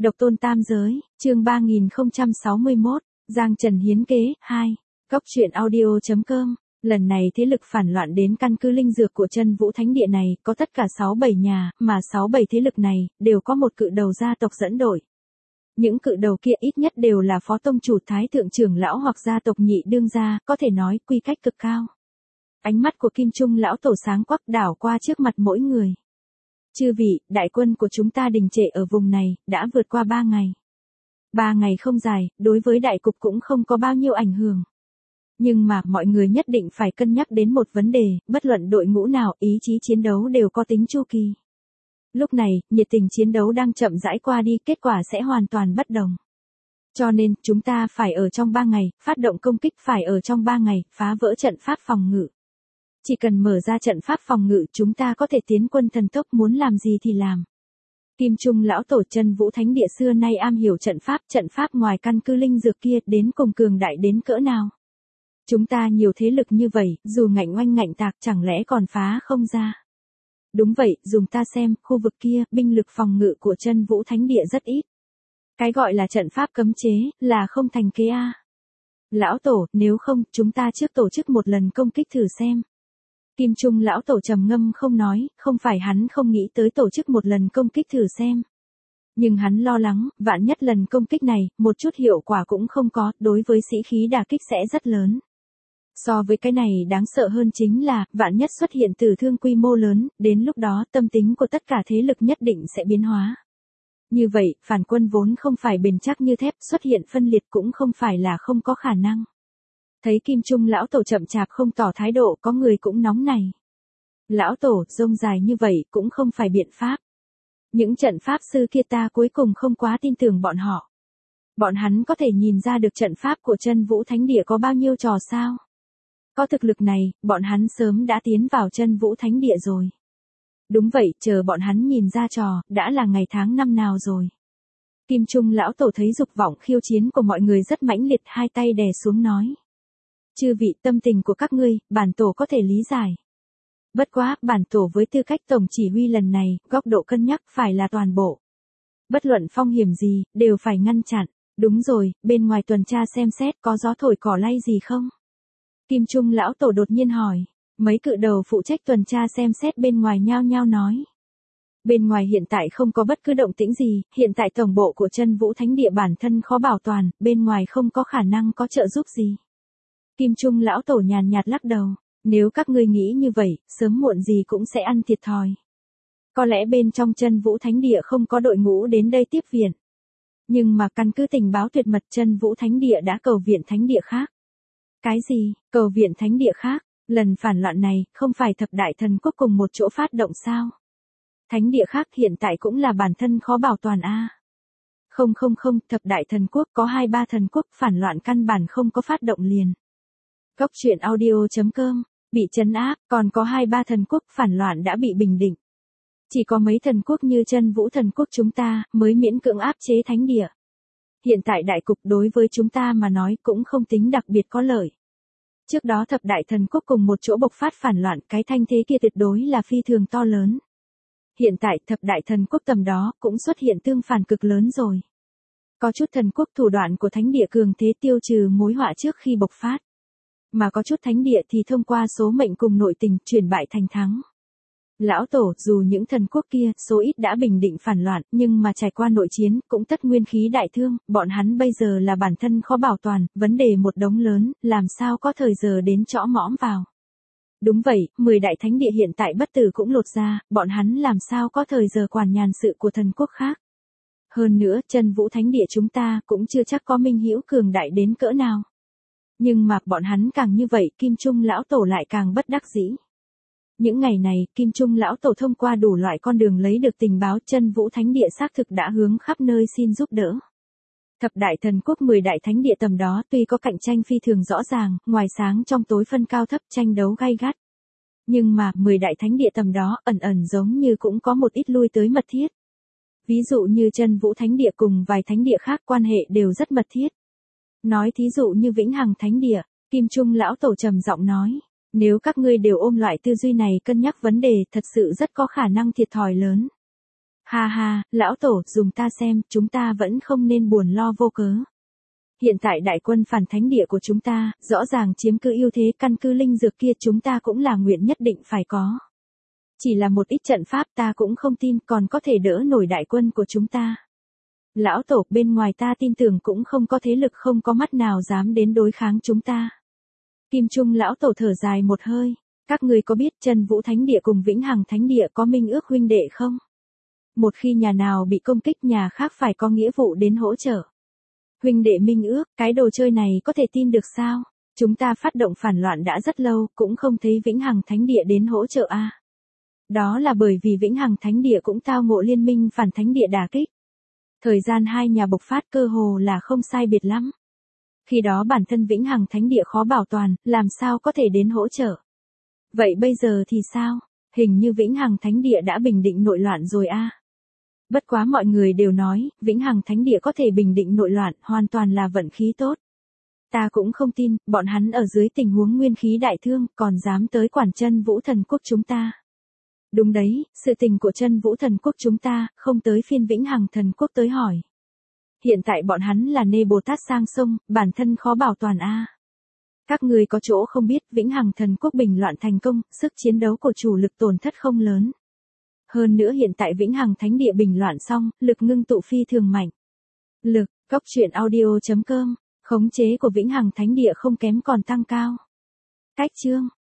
Độc tôn tam giới, chương 3061, Giang Trần hiến kế, 2. Góc truyện audio.com. Lần này thế lực phản loạn đến căn cứ linh dược của Chân Vũ Thánh Địa này, có tất cả 6-7 nhà, mà 6-7 thế lực này, đều có một cự đầu gia tộc dẫn đội. Những cự đầu kia ít nhất đều là phó tông chủ thái thượng trưởng lão hoặc gia tộc nhị đương gia, có thể nói quy cách cực cao. Ánh mắt của Kim Trung lão tổ sáng quắc đảo qua trước mặt mỗi người. Chư vị, đại quân của chúng ta đình trệ ở vùng này, đã vượt qua 3 ngày. 3 ngày không dài, đối với đại cục cũng không có bao nhiêu ảnh hưởng. Nhưng mà, mọi người nhất định phải cân nhắc đến một vấn đề, bất luận đội ngũ nào, ý chí chiến đấu đều có tính chu kỳ. Lúc này, nhiệt tình chiến đấu đang chậm rãi qua đi, kết quả sẽ hoàn toàn bất đồng. Cho nên, chúng ta phải ở trong 3 ngày, phát động công kích phải ở trong 3 ngày, phá vỡ trận pháp phòng ngự. Chỉ cần mở ra trận pháp phòng ngự, chúng ta có thể tiến quân thần tốc, muốn làm gì thì làm. Kim Trung lão tổ Chân Vũ Thánh Địa xưa nay am hiểu trận pháp ngoài căn cứ linh dược kia đến cùng cường đại đến cỡ nào. Chúng ta nhiều thế lực như vậy, dù ngạnh oanh ngạnh tạc chẳng lẽ còn phá không ra. Đúng vậy, dùng ta xem, khu vực kia, binh lực phòng ngự của Chân Vũ Thánh Địa rất ít. Cái gọi là trận pháp cấm chế, là không thành kế a. Lão tổ, nếu không, chúng ta trước tổ chức một lần công kích thử xem. Kim Trung lão tổ trầm ngâm không nói, không phải hắn không nghĩ tới tổ chức một lần công kích thử xem. Nhưng hắn lo lắng, vạn nhất lần công kích này, một chút hiệu quả cũng không có, đối với sĩ khí đả kích sẽ rất lớn. So với cái này đáng sợ hơn chính là, vạn nhất xuất hiện tử thương quy mô lớn, đến lúc đó tâm tính của tất cả thế lực nhất định sẽ biến hóa. Như vậy, phản quân vốn không phải bền chắc như thép, xuất hiện phân liệt cũng không phải là không có khả năng. Thấy Kim Trung lão tổ chậm chạp không tỏ thái độ, có người cũng nóng này. Lão tổ, rông dài như vậy cũng không phải biện pháp. Những trận pháp sư kia ta cuối cùng không quá tin tưởng bọn họ. Bọn hắn có thể nhìn ra được trận pháp của Chân Vũ Thánh Địa có bao nhiêu trò sao? Có thực lực này, bọn hắn sớm đã tiến vào Chân Vũ Thánh Địa rồi. Đúng vậy, chờ bọn hắn nhìn ra trò, đã là ngày tháng năm nào rồi. Kim Trung lão tổ thấy dục vọng khiêu chiến của mọi người rất mãnh liệt, hai tay đè xuống nói. Chư vị, tâm tình của các ngươi, bản tổ có thể lý giải. Bất quá, bản tổ với tư cách tổng chỉ huy lần này, góc độ cân nhắc phải là toàn bộ. Bất luận phong hiểm gì, đều phải ngăn chặn. Đúng rồi, bên ngoài tuần tra xem xét có gió thổi cỏ lay gì không? Kim Trung lão tổ đột nhiên hỏi. Mấy cự đầu phụ trách tuần tra xem xét bên ngoài nhao nhao nói. Bên ngoài hiện tại không có bất cứ động tĩnh gì, hiện tại tổng bộ của Chân Vũ Thánh Địa bản thân khó bảo toàn, bên ngoài không có khả năng có trợ giúp gì. Kim Trung lão tổ nhàn nhạt lắc đầu, nếu các ngươi nghĩ như vậy, sớm muộn gì cũng sẽ ăn thiệt thòi. Có lẽ bên trong Chân Vũ Thánh Địa không có đội ngũ đến đây tiếp viện. Nhưng mà căn cứ tình báo tuyệt mật Chân Vũ Thánh Địa đã cầu viện Thánh Địa khác. Cái gì, cầu viện Thánh Địa khác? Lần phản loạn này, không phải thập đại thần quốc cùng một chỗ phát động sao? Thánh địa khác hiện tại cũng là bản thân khó bảo toàn a. Không, thập đại thần quốc có 2-3 thần quốc phản loạn căn bản không có phát động liền. Góc truyện audio.com, bị trấn áp, còn có 2-3 thần quốc phản loạn đã bị bình định. Chỉ có mấy thần quốc như Chân Vũ thần quốc chúng ta, mới miễn cưỡng áp chế thánh địa. Hiện tại đại cục đối với chúng ta mà nói cũng không tính đặc biệt có lợi. Trước đó thập đại thần quốc cùng một chỗ bộc phát phản loạn, cái thanh thế kia tuyệt đối là phi thường to lớn. Hiện tại thập đại thần quốc tầm đó cũng xuất hiện tương phản cực lớn rồi. Có chút thần quốc thủ đoạn của thánh địa cường thế tiêu trừ mối họa trước khi bộc phát. Mà có chút thánh địa thì thông qua số mệnh cùng nội tình chuyển bại thành thắng. Lão tổ, dù những thần quốc kia số ít đã bình định phản loạn, nhưng mà trải qua nội chiến cũng tất nguyên khí đại thương, bọn hắn bây giờ là bản thân khó bảo toàn, vấn đề một đống lớn, làm sao có thời giờ đến chõ mõm vào. Đúng vậy, 10 đại thánh địa hiện tại bất tử cũng lột ra, bọn hắn làm sao có thời giờ quản nhàn sự của thần quốc khác. Hơn nữa, Chân Vũ Thánh Địa chúng ta cũng chưa chắc có minh hữu cường đại đến cỡ nào. Nhưng mà, bọn hắn càng như vậy, Kim Trung lão tổ lại càng bất đắc dĩ. Những ngày này, Kim Trung lão tổ thông qua đủ loại con đường lấy được tình báo Chân Vũ Thánh Địa xác thực đã hướng khắp nơi xin giúp đỡ. Thập đại thần quốc 10 đại thánh địa tầm đó tuy có cạnh tranh phi thường rõ ràng, ngoài sáng trong tối phân cao thấp tranh đấu gay gắt. Nhưng mà 10 đại thánh địa tầm đó ẩn giống như cũng có một ít lui tới mật thiết. Ví dụ như Chân Vũ Thánh Địa cùng vài thánh địa khác quan hệ đều rất mật thiết. Nói thí dụ như Vĩnh Hằng Thánh Địa, Kim Trung lão tổ trầm giọng nói. Nếu các ngươi đều ôm loại tư duy này cân nhắc vấn đề thật sự rất có khả năng thiệt thòi lớn. Ha ha, lão tổ, dùng ta xem, chúng ta vẫn không nên buồn lo vô cớ. Hiện tại đại quân phản thánh địa của chúng ta, rõ ràng chiếm cứ ưu thế, căn cứ linh dược kia chúng ta cũng là nguyện nhất định phải có. Chỉ là một ít trận pháp ta cũng không tin còn có thể đỡ nổi đại quân của chúng ta. Lão tổ, bên ngoài ta tin tưởng cũng không có thế lực không có mắt nào dám đến đối kháng chúng ta. Kim Trung lão tổ thở dài một hơi. Các người có biết Chân Vũ Thánh Địa cùng Vĩnh Hằng Thánh Địa có minh ước huynh đệ không? Một khi nhà nào bị công kích nhà khác phải có nghĩa vụ đến hỗ trợ. Huynh đệ minh ước, cái đồ chơi này có thể tin được sao? Chúng ta phát động phản loạn đã rất lâu, cũng không thấy Vĩnh Hằng Thánh Địa đến hỗ trợ a. Đó là bởi vì Vĩnh Hằng Thánh Địa cũng tao ngộ liên minh phản thánh địa đả kích. Thời gian hai nhà bộc phát cơ hồ là không sai biệt lắm. Khi đó bản thân Vĩnh Hằng Thánh Địa khó bảo toàn, làm sao có thể đến hỗ trợ. Vậy bây giờ thì sao? Hình như Vĩnh Hằng Thánh Địa đã bình định nội loạn rồi a. Bất quá mọi người đều nói, Vĩnh Hằng Thánh Địa có thể bình định nội loạn, hoàn toàn là vận khí tốt. Ta cũng không tin, bọn hắn ở dưới tình huống nguyên khí đại thương, còn dám tới quản Chân Vũ Thần Quốc chúng ta. Đúng đấy, sự tình của Chân Vũ Thần Quốc chúng ta, không tới phiên Vĩnh Hằng Thần Quốc tới hỏi. Hiện tại bọn hắn là nê Bồ Tát sang sông, bản thân khó bảo toàn a. Các người có chỗ không biết, Vĩnh Hằng Thần Quốc bình loạn thành công, sức chiến đấu của chủ lực tổn thất không lớn. Hơn nữa hiện tại Vĩnh Hằng Thánh Địa bình loạn xong, lực ngưng tụ phi thường mạnh. Lực, Cốc Truyện Audio.com, khống chế của Vĩnh Hằng Thánh Địa không kém còn tăng cao. Cách chương